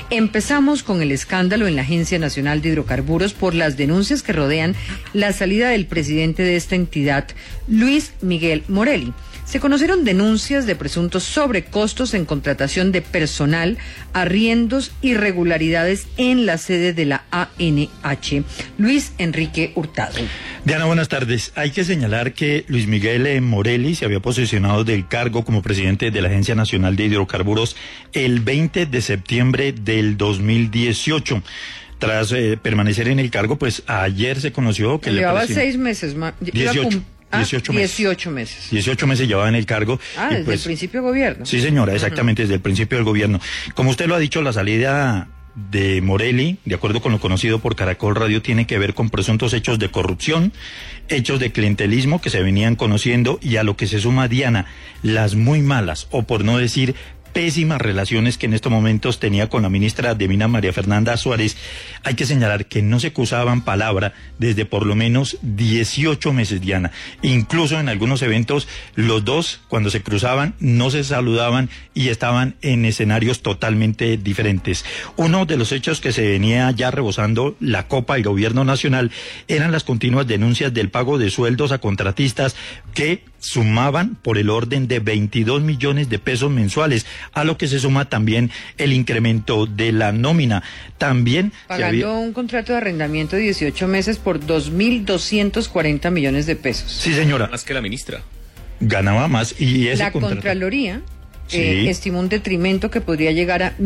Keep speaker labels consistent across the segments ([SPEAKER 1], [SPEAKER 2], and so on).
[SPEAKER 1] Empezamos con el escándalo en la Agencia Nacional de Hidrocarburos por las denuncias que rodean la salida del presidente de esta entidad, Luis Miguel Morelli. Se conocieron denuncias de presuntos sobrecostos en contratación de personal, arriendos, irregularidades en la sede de la ANH. Luis Enrique Hurtado.
[SPEAKER 2] Diana, buenas tardes. Hay que señalar que Luis Miguel Morelli se había posesionado del cargo como presidente de la Agencia Nacional de Hidrocarburos el 20 de septiembre del 2018. Tras permanecer en el cargo, pues ayer se conoció que...
[SPEAKER 1] Llevaba 6 meses más.
[SPEAKER 2] 18
[SPEAKER 1] meses.
[SPEAKER 2] 18 meses llevaba en el cargo.
[SPEAKER 1] Desde el principio del gobierno.
[SPEAKER 2] Sí, señora, exactamente, desde el principio del gobierno. Como usted lo ha dicho, la salida de Morelli, de acuerdo con lo conocido por Caracol Radio, tiene que ver con presuntos hechos de corrupción, hechos de clientelismo que se venían conociendo, y a lo que se suma, Diana, las muy malas, o por no decir pésimas relaciones que en estos momentos tenía con la ministra de Minas, María Fernanda Suárez. Hay que señalar que no se cruzaban palabra desde por lo menos 18 meses, Diana. Incluso en algunos eventos, los dos, cuando se cruzaban, no se saludaban y estaban en escenarios totalmente diferentes. Uno de los hechos que se venía ya rebosando la copa del gobierno nacional eran las continuas denuncias del pago de sueldos a contratistas que sumaban por el orden de 22 millones de pesos mensuales, a lo que se suma también el incremento de la nómina. También
[SPEAKER 1] pagando un contrato de arrendamiento de 18 meses por 2.240 millones de pesos.
[SPEAKER 2] Sí, señora.
[SPEAKER 3] Más que la ministra.
[SPEAKER 2] Ganaba más y ese
[SPEAKER 1] la
[SPEAKER 2] contrato...
[SPEAKER 1] Contraloría
[SPEAKER 2] Sí.
[SPEAKER 1] estimó un detrimento que podría llegar a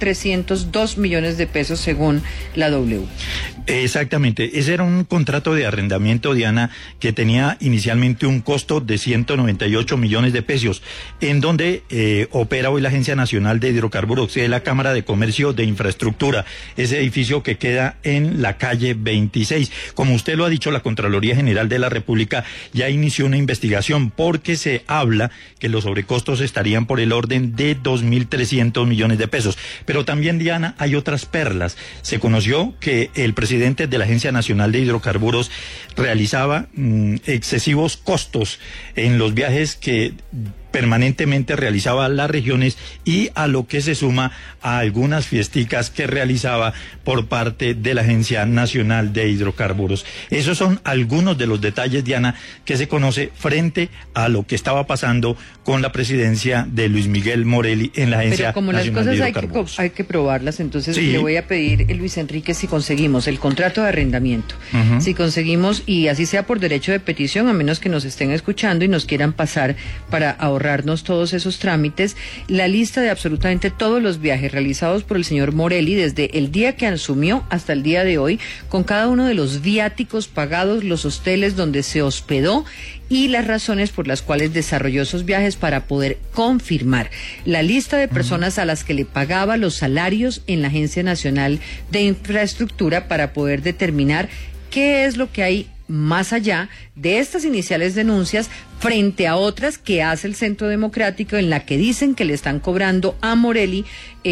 [SPEAKER 1] 1.302 millones de pesos según la W.
[SPEAKER 2] Exactamente, ese era un contrato de arrendamiento, Diana, que tenía inicialmente un costo de 198 millones de pesos, en donde opera hoy la Agencia Nacional de Hidrocarburos, que es la Cámara de Comercio de Infraestructura, ese edificio que queda en la calle 26. Como usted lo ha dicho, la Contraloría General de la República ya inició una investigación porque se habla que los sobrecostos estarían por el orden de 2.300 millones de pesos. Pero también, Diana, hay otras perlas. Se conoció que el presidente de la Agencia Nacional de Hidrocarburos realizaba excesivos costos en los viajes que permanentemente realizaba a las regiones, y a lo que se suma a algunas fiesticas que realizaba por parte de la Agencia Nacional de Hidrocarburos. Esos son algunos de los detalles, Diana, que se conoce frente a lo que estaba pasando con la presidencia de Luis Miguel Morelli en la Agencia Nacional de Hidrocarburos. Pero como las cosas
[SPEAKER 1] hay que probarlas, entonces
[SPEAKER 2] sí.
[SPEAKER 1] Le voy a pedir, Luis Enrique, si conseguimos el contrato de arrendamiento, si conseguimos, y así sea por derecho de petición, a menos que nos estén escuchando y nos quieran pasar para ahorrarnos todos esos trámites, la lista de absolutamente todos los viajes realizados por el señor Morelli desde el día que asumió hasta el día de hoy, con cada uno de los viáticos pagados, los hosteles donde se hospedó y las razones por las cuales desarrolló esos viajes, para poder confirmar la lista de personas a las que le pagaba los salarios en la Agencia Nacional de Infraestructura, para poder determinar qué es lo que hay más allá de estas iniciales denuncias frente a otras que hace el Centro Democrático, en la que dicen que le están cobrando a Morelli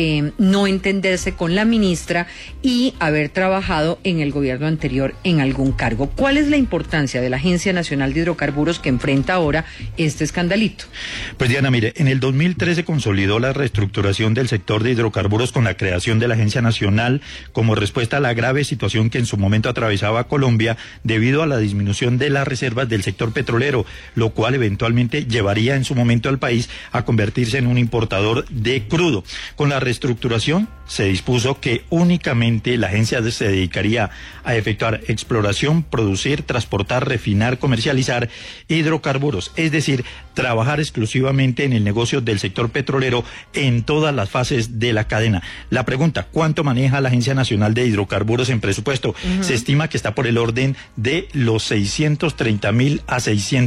[SPEAKER 1] no entenderse con la ministra y haber trabajado en el gobierno anterior en algún cargo. ¿Cuál es la importancia de la Agencia Nacional de Hidrocarburos que enfrenta ahora este escandalito?
[SPEAKER 2] Pues, Diana, mire, en el 2013 consolidó la reestructuración del sector de hidrocarburos con la creación de la Agencia Nacional como respuesta a la grave situación que en su momento atravesaba Colombia debido a la disminución de las reservas del sector petrolero, lo cual eventualmente llevaría en su momento al país a convertirse en un importador de crudo. Con la reestructuración se dispuso que únicamente la agencia se dedicaría a efectuar exploración, producir, transportar, refinar, comercializar hidrocarburos, es decir, trabajar exclusivamente en el negocio del sector petrolero en todas las fases de la cadena. La pregunta, ¿cuánto maneja la Agencia Nacional de Hidrocarburos en presupuesto? Se estima que está por el orden de los 630.000 a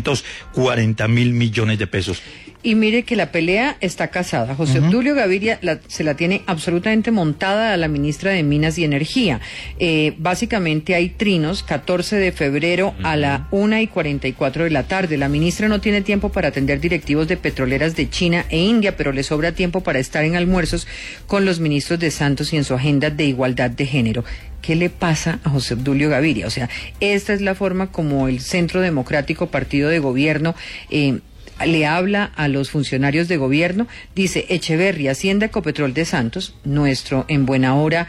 [SPEAKER 2] 640.000 millones de pesos.
[SPEAKER 1] Y mire que la pelea está casada. José Obdulio Gaviria se la tiene absolutamente montada a la ministra de Minas y Energía. Básicamente hay trinos, 14 de febrero a la 1:44 de la tarde. La ministra no tiene tiempo para atender directivos de petroleras de China e India, pero le sobra tiempo para estar en almuerzos con los ministros de Santos y en su agenda de igualdad de género. ¿Qué le pasa a José Obdulio Gaviria? O sea, esta es la forma como el Centro Democrático, partido de gobierno, le habla a los funcionarios de gobierno, dice: Echeverri, Hacienda Ecopetrol de Santos, nuestro en buena hora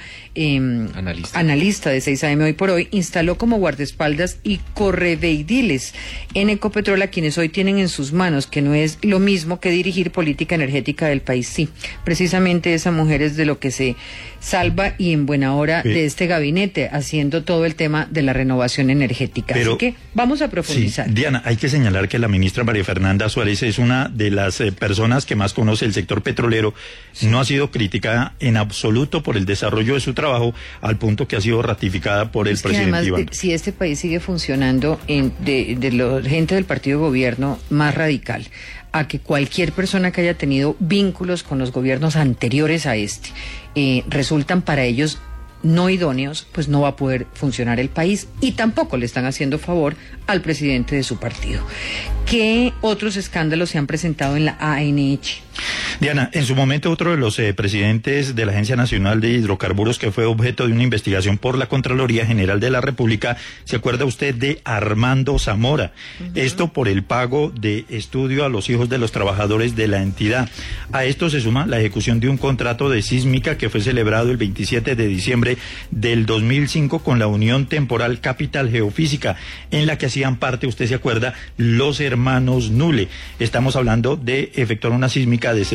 [SPEAKER 1] analista de 6 AM Hoy por Hoy, instaló como guardaespaldas y correveidiles en Ecopetrol a quienes hoy tienen en sus manos, que no es lo mismo que dirigir política energética del país. Sí, precisamente esa mujer es de lo que se salva y en buena hora de este gabinete, haciendo todo el tema de la renovación energética. Pero, así que vamos a profundizar.
[SPEAKER 2] Sí, Diana, hay que señalar que la ministra María Fernanda Suárez es una de las personas que más conoce el sector petrolero. Sí. No ha sido criticada en absoluto por el desarrollo de su trabajo, al punto que ha sido ratificada por el presidente
[SPEAKER 1] además,
[SPEAKER 2] Iván.
[SPEAKER 1] Si este país sigue funcionando de la gente del partido de gobierno más radical, a que cualquier persona que haya tenido vínculos con los gobiernos anteriores a este resultan para ellos no idóneos, pues no va a poder funcionar el país, y tampoco le están haciendo favor al presidente de su partido. ¿Qué otros escándalos se han presentado en la ANH?
[SPEAKER 2] Diana, en su momento otro de los presidentes de la Agencia Nacional de Hidrocarburos, que fue objeto de una investigación por la Contraloría General de la República, ¿se acuerda usted de Armando Zamora? Esto por el pago de estudio a los hijos de los trabajadores de la entidad. A esto se suma la ejecución de un contrato de sísmica que fue celebrado el 27 de diciembre del 2005 con la Unión Temporal Capital Geofísica, en la que hacían parte, usted se acuerda, los hermanos Nule. Estamos hablando de efectuar una sísmica de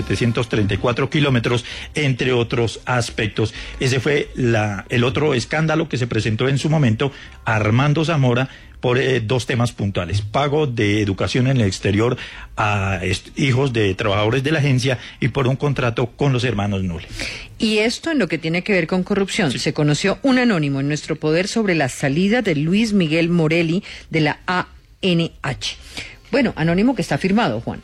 [SPEAKER 2] 734 kilómetros, entre otros aspectos. Ese fue el otro escándalo que se presentó en su momento. Armando Zamora, por dos temas puntuales: pago de educación en el exterior a hijos de trabajadores de la agencia, y por un contrato con los hermanos Nule.
[SPEAKER 1] Y esto en lo que tiene que ver con corrupción. Sí. Se conoció un anónimo en nuestro poder sobre la salida de Luis Miguel Morelli de la ANH. Bueno, anónimo que está firmado, Juan.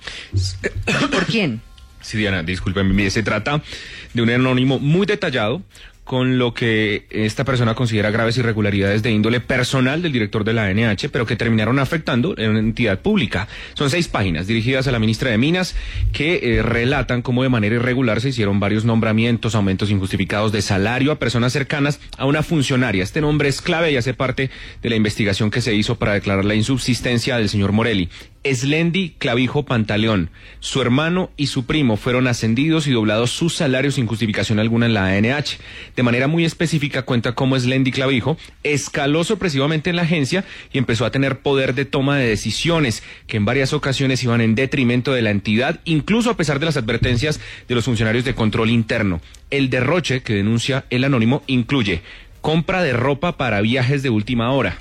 [SPEAKER 1] ¿Por quién?
[SPEAKER 3] Sí, Diana, discúlpeme, se trata de un anónimo muy detallado con lo que esta persona considera graves irregularidades de índole personal del director de la ANH, pero que terminaron afectando en una entidad pública. Son 6 páginas dirigidas a la ministra de Minas que relatan cómo de manera irregular se hicieron varios nombramientos, aumentos injustificados de salario a personas cercanas a una funcionaria. Este nombre es clave y hace parte de la investigación que se hizo para declarar la insubsistencia del señor Morelli. Eslendi Clavijo Pantaleón, su hermano y su primo fueron ascendidos y doblados sus salarios sin justificación alguna en la ANH. De manera muy específica cuenta cómo Eslendi Clavijo escaló sorpresivamente en la agencia y empezó a tener poder de toma de decisiones que en varias ocasiones iban en detrimento de la entidad, incluso a pesar de las advertencias de los funcionarios de control interno. El derroche que denuncia el anónimo incluye compra de ropa para viajes de última hora,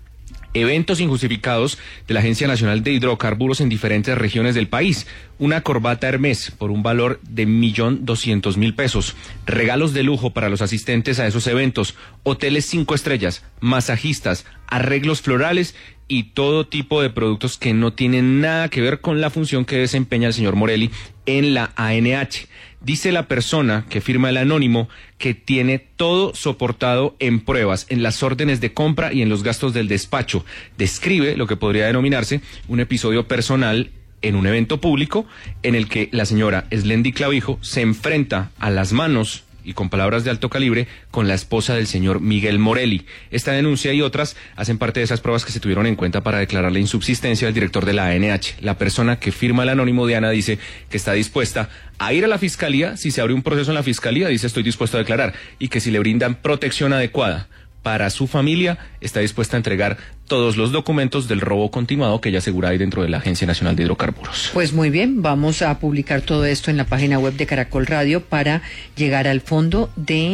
[SPEAKER 3] eventos injustificados de la Agencia Nacional de Hidrocarburos en diferentes regiones del país, una corbata Hermès por un valor de 1.200.000 pesos, regalos de lujo para los asistentes a esos eventos, hoteles 5 estrellas, masajistas, arreglos florales y todo tipo de productos que no tienen nada que ver con la función que desempeña el señor Morelli en la ANH. Dice la persona que firma el anónimo que tiene todo soportado en pruebas, en las órdenes de compra y en los gastos del despacho. Describe lo que podría denominarse un episodio personal en un evento público en el que la señora Eslendi Clavijo se enfrenta a las manos y con palabras de alto calibre con la esposa del señor Miguel Morelli. Esta denuncia y otras hacen parte de esas pruebas que se tuvieron en cuenta para declarar la insubsistencia del director de la ANH. La persona que firma el anónimo, Diana, dice que está dispuesta a ir a la fiscalía. Si se abre un proceso en la fiscalía, dice estoy dispuesto a declarar, y que si le brindan protección adecuada para su familia, está dispuesta a entregar todos los documentos del robo continuado que ella asegura hay dentro de la Agencia Nacional de Hidrocarburos.
[SPEAKER 1] Pues muy bien, vamos a publicar todo esto en la página web de Caracol Radio para llegar al fondo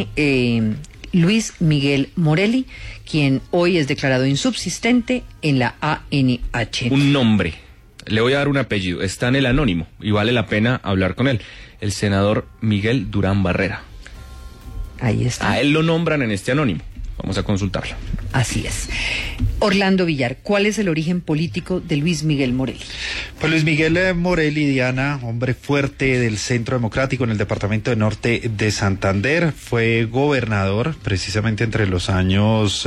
[SPEAKER 1] de Luis Miguel Morelli, quien hoy es declarado insubsistente en la ANH.
[SPEAKER 3] Un nombre, le voy a dar un apellido, está en el anónimo y vale la pena hablar con él, el senador Miguel Durán Barrera.
[SPEAKER 1] Ahí está.
[SPEAKER 3] A él lo nombran en este anónimo. Vamos a consultarlo.
[SPEAKER 1] Así es. Orlando Villar, ¿cuál es el origen político de Luis Miguel Morelli?
[SPEAKER 4] Pues Luis Miguel Morelli, Diana, hombre fuerte del Centro Democrático en el departamento de Norte de Santander, fue gobernador precisamente entre los años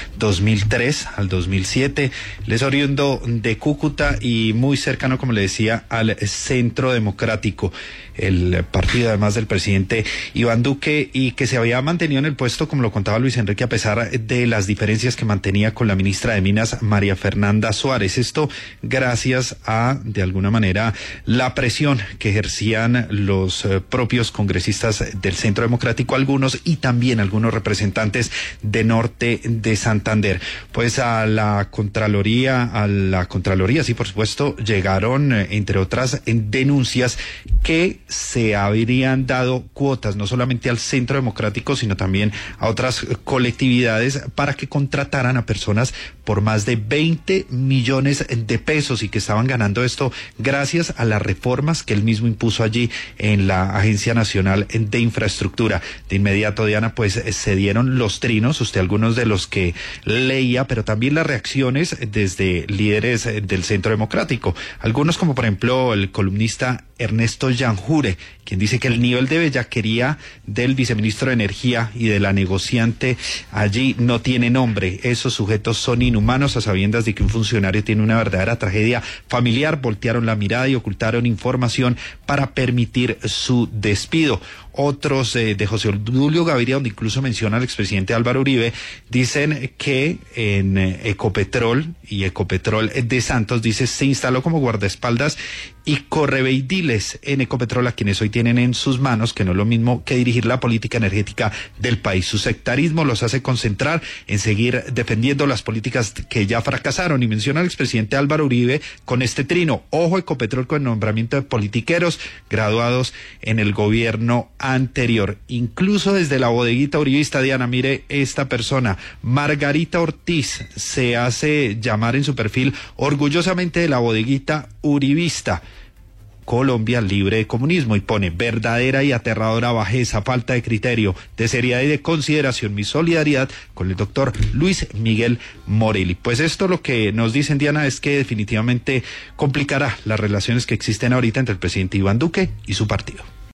[SPEAKER 4] 2003 al 2007. Él es oriundo de Cúcuta y muy cercano, como le decía, al Centro Democrático. el partido además del presidente Iván Duque, y que se había mantenido en el puesto, como lo contaba Luis Enrique, a pesar de las diferencias que mantenía con la ministra de Minas, María Fernanda Suárez. Esto gracias a, de alguna manera, la presión que ejercían los propios congresistas del Centro Democrático, algunos, y también algunos representantes de Norte de Santander. Pues a la Contraloría, sí, por supuesto, llegaron, entre otras, denuncias que se habrían dado cuotas, no solamente al Centro Democrático, sino también a otras colectividades, para que contrataran a personas por más de 20 millones de pesos, y que estaban ganando esto gracias a las reformas que él mismo impuso allí en la Agencia Nacional de Infraestructura. De inmediato, Diana, pues se dieron los trinos, usted algunos de los que leía, pero también las reacciones desde líderes del Centro Democrático. Algunos, como por ejemplo el columnista Ernesto Yanjure, quien dice que el nivel de bellaquería del viceministro de Energía y de la negociante allí no tiene nombre. Esos sujetos son inhumanos, a sabiendas de que un funcionario tiene una verdadera tragedia familiar. Voltearon la mirada y ocultaron información para permitir su despido. Otros de José Obdulio Gaviria, donde incluso menciona al expresidente Álvaro Uribe, dicen que en Ecopetrol y Ecopetrol de Santos, dice, se instaló como guardaespaldas y correveidiles en Ecopetrol, a quienes hoy tienen en sus manos, que no es lo mismo que dirigir la política energética del país. Su sectarismo los hace concentrar en seguir defendiendo las políticas que ya fracasaron, y menciona al expresidente Álvaro Uribe con este trino: ojo Ecopetrol con el nombramiento de politiqueros graduados en el gobierno anterior. Incluso desde la bodeguita uribista, Diana, mire esta persona, Margarita Ortiz, se hace llamar en su perfil orgullosamente de la bodeguita uribista: Colombia libre de comunismo, y pone: verdadera y aterradora bajeza, falta de criterio, de seriedad y de consideración, mi solidaridad con el doctor Luis Miguel Morelli. Pues esto lo que nos dicen, Diana, es que definitivamente complicará las relaciones que existen ahorita entre el presidente Iván Duque y su partido.